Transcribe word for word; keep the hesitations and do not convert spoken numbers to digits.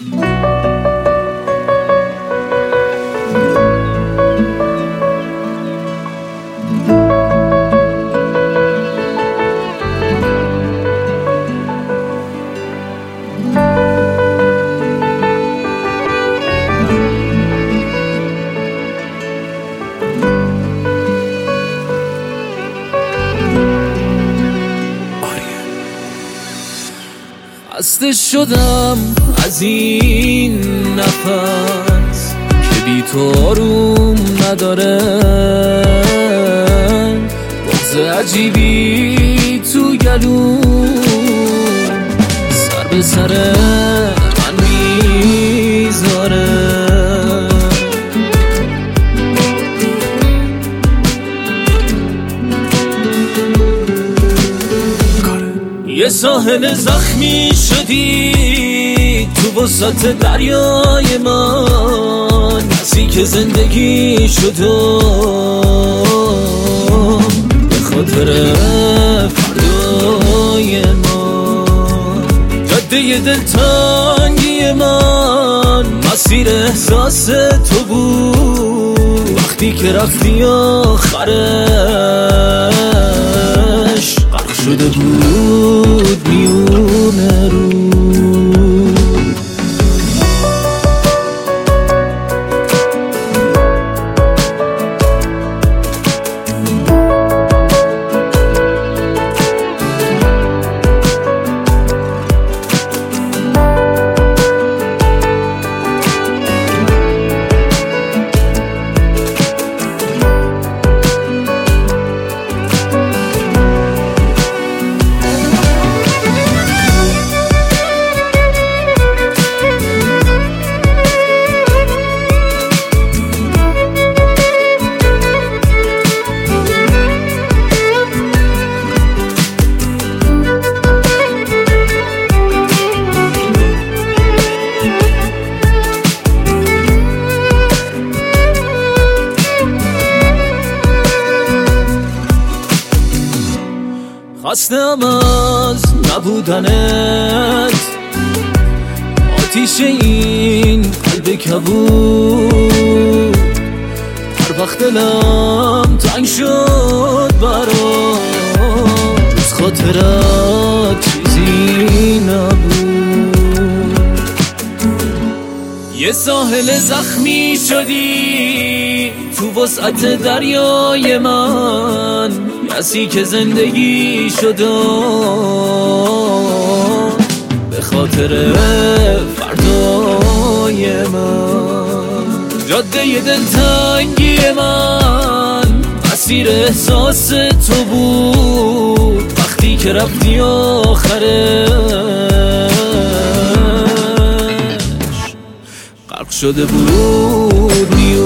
خسته شدم از این نفس که بی تو آروم نداره، بغض عجیبی تو گلوم سر به سر من میذاره. یه ساحل زخمی شدی تو وسط دریای من، کسی که زندگی شدم به خاطر فردای من. جاده دلتنگی من مسیر احساس تو بود، وقتی که رفتی آخرش غرق شده بود میونه رو. خستم از نبودنت، آتیش این قلب کبود. هر وقت دلم تنگ شد برات، جز خاطرت چیزی نبود. یه ساحل زخمی شدی تو وسعت دریای من، کسی که زندگی شدم به خاطر فردای من. جاده دلتنگی من مسیر احساس تو بود، وقتی که رفتی آخرش غرق شده بود میونه